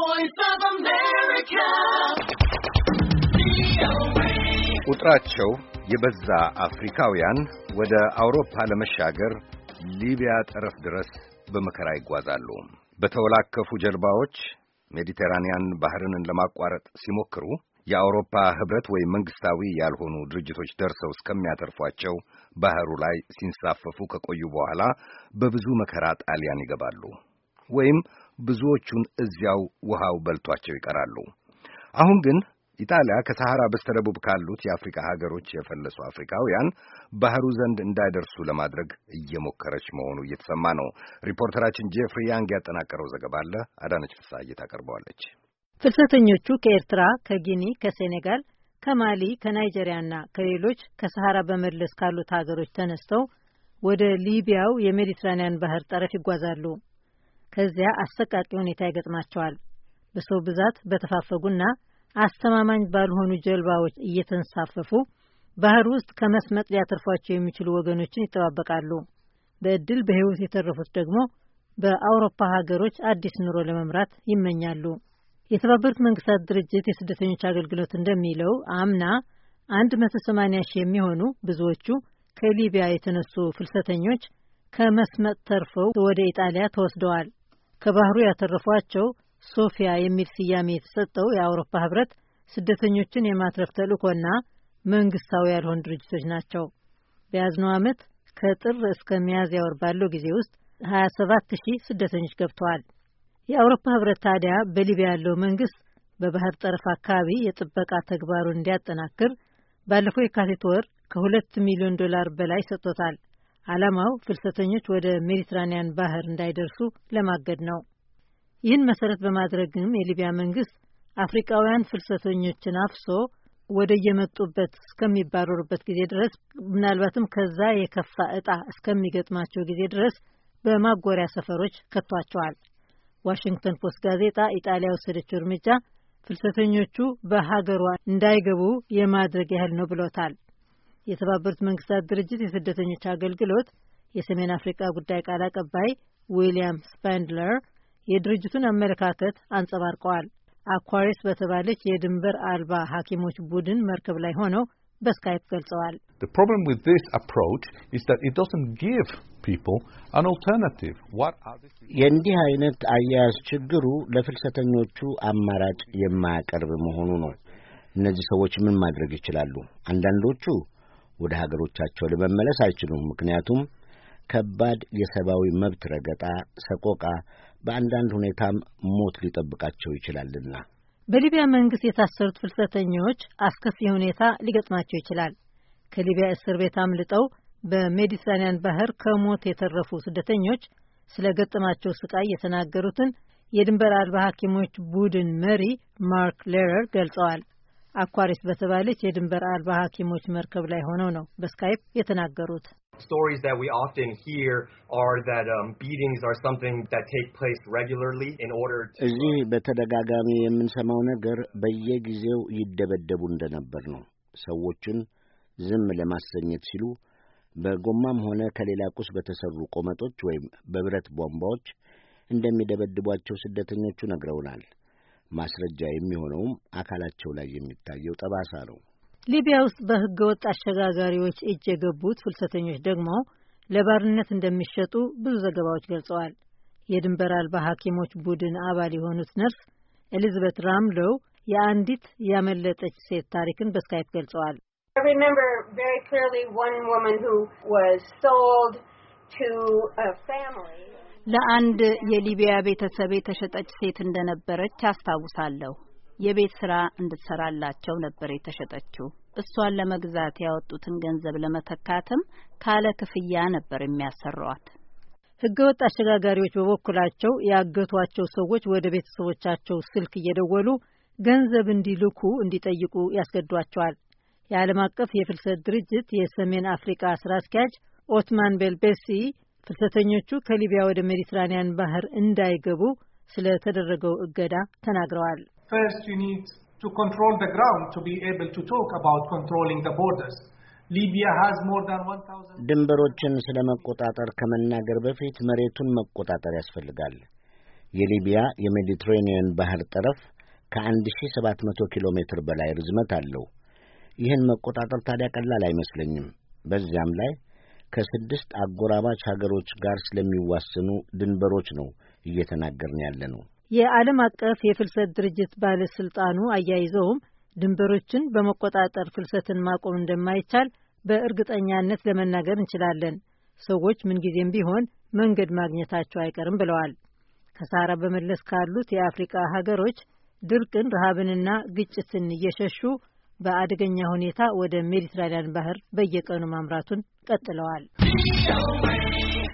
voice of America. ቁጥራቸው የበዛ አፍሪካውያን ወደ አውሮፓ ለመሻገር ሊቢያ ጠረፍ ድረስ በመከራ ይጓዛሉ። በተወላከፉ ጀልባዎች ሜዲተራኒያን ባህርን ለማቋረጥ ሲሞክሩ የአውሮፓ ህብረት ወይ መንግስታዊ ያልሆኑ ድርጅቶች ደርሰው እስከሚያተርፏቸው ባህሩ ላይ ሲንሳፈፉ ከቆዩ በኋላ በብዙ መከራ ጣሊያን ይገባሉ ወይም ብዙዎቹን እዚያው ውሃው በልቷቸው ይቀራሉ። አሁን ግን ኢጣሊያ ከሰሃራ በስተደቡብ ካሉት የአፍሪካ ሀገሮች የፈለሱ አፍሪካውያን ባህሩ ዘንድ እንዳይደርሱ ለማድረግ እየሞከረች መሆኑ እየተሰማ ነው። ሪፖርተራችን ጄፍሪ ያንግ ያጠናቀረው ዘገባ አለ። አዳነች ፍስሐዬ ታቀርበዋለች። ፍልሰተኞቹ ከኤርትራ፣ ከጊኒ፣ ከሴኔጋል፣ ከማሊ፣ ከናይጄሪያና ከሌሎች ከሰሃራ በመለስ ካሉት ሀገሮች ተነስተው ወደ ሊቢያው የሜዲትራኒያን ባህር ጠረፍ ይጓዛሉ። ከዚያ አሰቃቂ ሁኔታ ይገጥማቸዋል። በሰው ብዛት በተፋፈጉና አስተማማኝ ባልሆኑ ጀልባዎች እየተንሳፈፉ ባህር ውስጥ ከመስመጥ ሊያተርፏቸው የሚችሉ ወገኖችን ይጠባበቃሉ። በእድል በህይወት የተረፉት ደግሞ በአውሮፓ ሀገሮች አዲስ ኑሮ ለመምራት ይመኛሉ። የተባበሩት መንግስታት ድርጅት የስደተኞች አገልግሎት እንደሚለው አምና 180 ሺህ የሚሆኑ ብዙዎቹ ከሊቢያ የተነሱ ፍልሰተኞች ከመስመጥ ተርፈው ወደ ኢጣሊያ ተወስደዋል። ከባህሩ ያተረፏቸው ሶፊያ የሚል ስያሜ የተሰጠው የአውሮፓ ህብረት ስደተኞችን የማትረፍ ተልእኮና መንግስታዊ ያልሆኑ ድርጅቶች ናቸው። በያዝነው ዓመት ከጥር እስከ ሚያዝያ ወር ባለው ጊዜ ውስጥ 27,000 ስደተኞች ገብተዋል። የአውሮፓ ህብረት ታዲያ በሊቢያ ያለው መንግስት በባህር ጠረፍ አካባቢ የጥበቃ ተግባሩን እንዲያጠናክር ባለፈው የካቲት ወር $2 ሚሊዮን በላይ ሰጥቶታል። ዓላማው ፍልሰተኞች ወደ ሜዲትራኒያን ባህር እንዳይደርሱ ለማገድ ነው። ይህን መሰረት በማድረግም የሊቢያ መንግስት አፍሪካውያን ፍልሰተኞችን አፍሶ ወደ የመጡበት እስከሚባረሩበት ጊዜ ድረስ ምናልባትም ከዛ የከፋ ዕጣ እስከሚገጥማቸው ጊዜ ድረስ በማጎሪያ ሰፈሮች ከቷቸዋል። ዋሽንግተን ፖስት ጋዜጣ ኢጣሊያ ወሰደችው እርምጃ ፍልሰተኞቹ በሀገሯ እንዳይገቡ የማድረግ ያህል ነው ብሎታል። የተባበሩት መንግስታት ድርጅት የስደተኞች አገልግሎት የሰሜን አፍሪካ ጉዳይ ቃል አቀባይ ዊሊያም ስፓንድለር የድርጅቱን አመለካከት አንጸባርቀዋል። አኳሪስ በተባለች የድንበር አልባ ሐኪሞች ቡድን መርከብ ላይ ሆነው በስካይፕ ገልጸዋል። The problem with this approach is that it doesn't give people an alternative. የእንዲህ አይነት አያያዝ ችግሩ ለፍልሰተኞቹ አማራጭ የማያቀርብ መሆኑ ነው። እነዚህ ሰዎች ምን ማድረግ ይችላሉ? አንዳንዶቹ ወደ ሀገሮቻቸው ለመመለስ አይችሉም። ምክንያቱም ከባድ የሰብአዊ መብት ረገጣ፣ ሰቆቃ፣ በአንዳንድ ሁኔታም ሞት ሊጠብቃቸው ይችላልና። በሊቢያ መንግስት የታሰሩት ፍልሰተኞች አስከፊ ሁኔታ ሊገጥማቸው ይችላል። ከሊቢያ እስር ቤት አምልጠው በሜዲትራኒያን ባህር ከሞት የተረፉ ስደተኞች ስለ ገጠማቸው ስቃይ የተናገሩትን የድንበር አልባ ሐኪሞች ቡድን መሪ ማርክ ሌረር ገልጸዋል። አኳሪስ በተባለች የድንበር አልባ ሐኪሞች መርከብ ላይ ሆነው ነው በስካይፕ የተናገሩት። Stories that we often hear are that beatings are something that take place regularly in order to እዚህ በተደጋጋሚ የምንሰማው ነገር በየጊዜው ይደበደቡ እንደነበር ነው። ሰዎችን ዝም ለማሰኘት ሲሉ በጎማም ሆነ ከሌላ ቁስ በተሰሩ ቆመጦች ወይም በብረት ቧንቧዎች እንደሚደበድቧቸው ስደተኞቹ ነግረውናል። ማስረጃ የሚሆነውም አካላቸው ላይ የሚታየው ጠባሳ ነው። ሊቢያ ውስጥ በህገወጥ አሸጋጋሪዎች እጅ የገቡት ፍልሰተኞች ደግሞ ለባርነት እንደሚሸጡ ብዙ ዘገባዎች ገልጸዋል። የድንበር አልባ ሐኪሞች ቡድን አባል የሆኑት ነርስ ኤሊዛቤት ራምሎው የአንዲት ያመለጠች ሴት ታሪክን በስካይፕ ገልጸዋል። I remember very clearly one woman who was sold to a family. ለአንድ የሊቢያ ቤተሰብ የተሸጠች ሴት እንደነበረች አስታውሳለሁ። የቤት ስራ እንድትሰራላቸው ነበር የተሸጠችው። እሷን ለመግዛት ያወጡትን ገንዘብ ለመተካትም ካለ ክፍያ ነበር የሚያሰሯት። ህገወጥ አሸጋጋሪዎች በበኩላቸው ያገቷቸው ሰዎች ወደ ቤተሰቦቻቸው ስልክ እየደወሉ ገንዘብ እንዲልኩ እንዲጠይቁ ያስገዷቸዋል። የዓለም አቀፍ የፍልሰት ድርጅት የሰሜን አፍሪካ ስራ አስኪያጅ ኦትማን ቤልቤሲ ፍልሰተኞቹ ከሊቢያ ወደ ሜዲትራኒያን ባህር እንዳይገቡ ስለተደረገው እገዳ ተናግረዋል። First, you need to control the ground to be able to talk about controlling the borders. Libya has more than 1,000 ድንበሮችን ስለመቆጣጠር ከመናገር በፊት መሬቱን መቆጣጠር ያስፈልጋል። የሊቢያ የሜዲትሬኒየን ባህር ጠረፍ ከ1700 ኪሎ ሜትር በላይ ርዝመት አለው። ይህን መቆጣጠር ታዲያ ቀላል አይመስለኝም። በዚያም ላይ ከ6 አጎራባች ሀገሮች ጋር ስለሚዋሰኑ ድንበሮች ነው እየተናገርን ያለነው። የዓለም አቀፍ የፍልሰት ድርጅት ባለስልጣኑ አያይዘውም ድንበሮችን በመቆጣጠር ፍልሰትን ማቆም እንደማይቻል በእርግጠኛነት ለመናገር እንችላለን። ሰዎች ምንጊዜም ቢሆን መንገድ ማግኘታቸው አይቀርም ብለዋል። ከሳህራ በመለስ ካሉት የአፍሪካ ሀገሮች ድርቅን፣ ረሃብንና ግጭትን እየሸሹ በአደገኛ ሁኔታ ወደ ሜዲትራኒያን ባህር በየቀኑ ማምራቱን ቀጥለዋል።